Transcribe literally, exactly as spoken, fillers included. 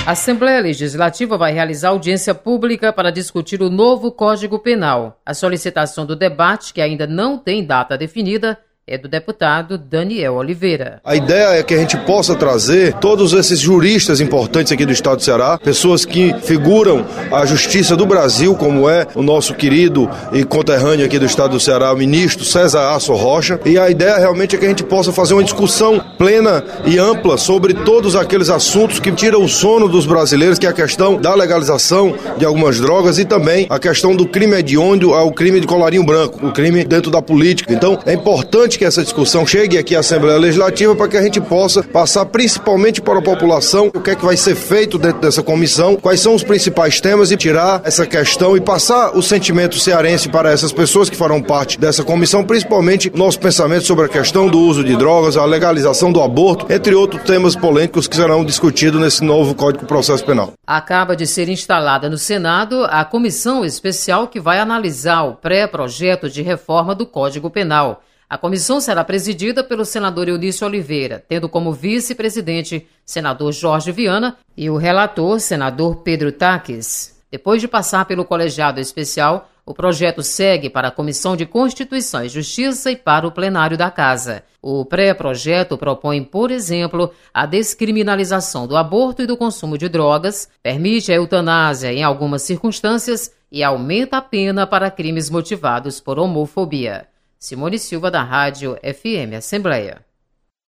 A Assembleia Legislativa vai realizar audiência pública para discutir o novo Código Penal. A solicitação do debate, que ainda não tem data definida, é do deputado Daniel Oliveira. A ideia é que a gente possa trazer todos esses juristas importantes aqui do estado do Ceará, pessoas que figuram a justiça do Brasil, como é o nosso querido e conterrâneo aqui do estado do Ceará, o ministro César Aço Rocha, e a ideia realmente é que a gente possa fazer uma discussão plena e ampla sobre todos aqueles assuntos que tiram o sono dos brasileiros, que é a questão da legalização de algumas drogas e também a questão do crime hediondo ao crime de colarinho branco, o crime dentro da política. Então, é importante que essa discussão chegue aqui à Assembleia Legislativa para que a gente possa passar principalmente para a população o que é que vai ser feito dentro dessa comissão, quais são os principais temas e tirar essa questão e passar o sentimento cearense para essas pessoas que farão parte dessa comissão, principalmente nosso pensamento sobre a questão do uso de drogas, a legalização do aborto, entre outros temas polêmicos que serão discutidos nesse novo Código de Processo Penal. Acaba de ser instalada no Senado a comissão especial que vai analisar o pré-projeto de reforma do Código Penal. A comissão será presidida pelo senador Eunício Oliveira, tendo como vice-presidente senador Jorge Viana e o relator, senador Pedro Taques. Depois de passar pelo colegiado especial, o projeto segue para a Comissão de Constituição e Justiça e para o plenário da Casa. O pré-projeto propõe, por exemplo, a descriminalização do aborto e do consumo de drogas, permite a eutanásia em algumas circunstâncias e aumenta a pena para crimes motivados por homofobia. Simone Silva, da Rádio F M Assembleia.